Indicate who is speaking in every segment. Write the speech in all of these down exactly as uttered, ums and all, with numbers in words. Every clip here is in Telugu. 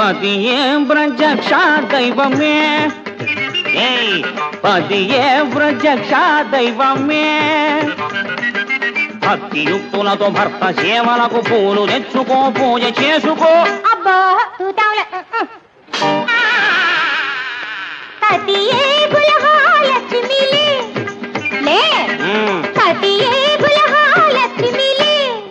Speaker 1: పతియే ప్రత్యక్ష దైవమే పతియే ప్రత్యక్ష దైవమే భక్తియుక్తులతో భర్త సేవలకు పూలు తెచ్చుకో పూజ చేసుకో
Speaker 2: అబ్బా పతియే గులహాలక్ష్మిలే లే పతియే గులహాలక్ష్మిలే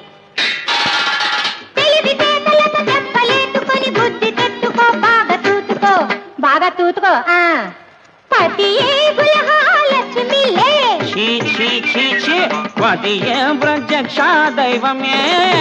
Speaker 2: తెలివి తేటలతో చెప్పలేటుకొని బుద్ధి తెచ్చుకో బాగా తూతుకో బాగా తూతుకో ఆ పతియే గులహాలక్ష్మిలే
Speaker 1: ఛీ ఛీ ఛీ ఛీ పతియే ప్రత్యక్ష దైవమే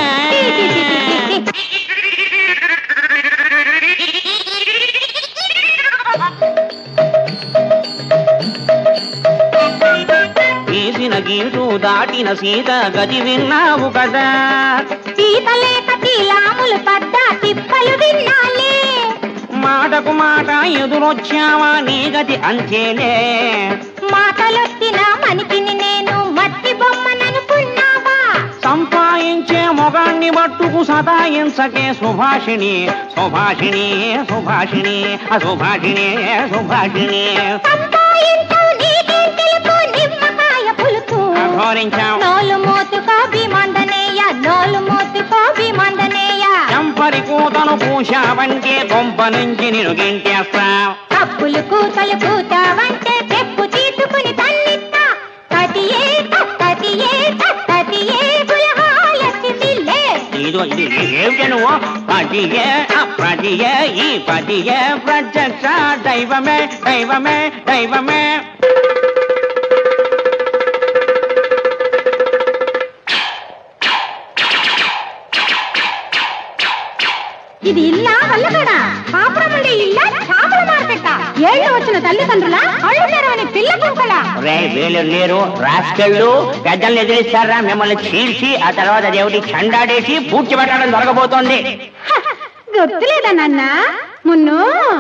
Speaker 1: తీసిన గీటు దాటిన సీత గది విన్నావు కదా
Speaker 2: సీత లేక తీలాములు పడ్డ తిప్పలు విన్నాలే
Speaker 1: మాటకు మాట ఎదురొచ్చావా నీ గతి అంతేలే
Speaker 2: మాటలొచ్చిన మనిషిని నేను మట్టి బొమ్మననుకున్నావా
Speaker 1: సంపాదించే మొగాన్ని మట్టుకు సదాయించకే సుభాషిణి సుభాషిణి సుభాషిణి అసుభాషిణి సుభాషిణి
Speaker 2: సంపాయించవు నీకేం తెలుసు నిమ్మకాయ పులుసు
Speaker 1: ఘోరించావు
Speaker 2: నోలు మోతుకో భీమందనేయ నోలు మోతుకో భీమందనేయ
Speaker 1: చంపరి కూతను పూశావంటే కొంప నుంచి నిన్ను గింటేస్తావు
Speaker 2: కప్పులు కూతలు కూతావంటే తెప్పు తీసుకుని తన్నిస్తా కతియే కతియే కతియే గులహాలక్ష్మిలే
Speaker 1: ఇదో ఇది ఏమిటి నువ్వు పతియే పతియే ఈ పతియే ప్రత్యక్ష దైవమే దైవమే దైవమే
Speaker 2: ఇది ఇల్లా వల్లగడా పాపురముండే ఇల్లా చేపల మార్కెట్ట ఏళ్ళు వచ్చిన తల్లిదండ్రుల కళ్ళు తెరవని పిల్ల కుంకల
Speaker 1: రే వీళ్ళు లేరు రాస్కెళ్ళు పెద్దల్ని ఎదిరిస్తారా మిమ్మల్ని చీల్చి ఆ తర్వాత దేవుడి చండాడేసి పూడ్చి పెట్టడం దొరకబోతోంది
Speaker 2: గుర్తులేదా నాన్న మున్ను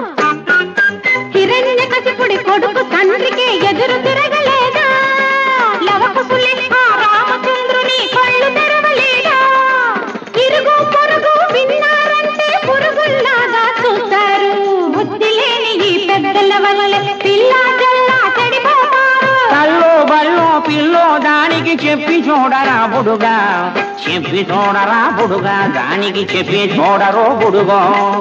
Speaker 2: హిరణ్య కసిపుడి కొడుకు తండ్రికి ఎదురు తిరగలేదా లవకుశులే ఆ రామచంద్రుని కళ్ళు తెరవలేదా ఇరుగు పొరుగు విన్నారంటే పురుగుల్లాగా చూస్తారు బుద్ధి లేని ఈ పెద్దల వల్ల పిల్లా జల్లా చెడిపోతారు
Speaker 1: కల్లో బల్లో పిల్లో దానికి చెప్పి చూడరా బుడుగా చెప్పి చూడరా బుడుగా దానికి చెప్పి చూడరో బుడుగో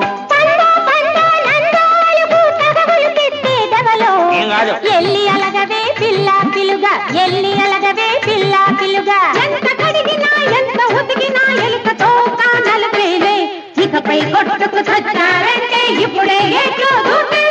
Speaker 1: ఏం కాదు
Speaker 2: ఎల్లి అలగవే పిల్ల పిలుగా ఎల్లి అలగవే పిల్ల పిలుగా ఎంత కడిగినా ఎంత ఉతికినా ఎలుకతో కానలు పేలే ఇకపై కొట్టుకు చచ్చారంటే ఇప్పుడే ఎట్లో దూకే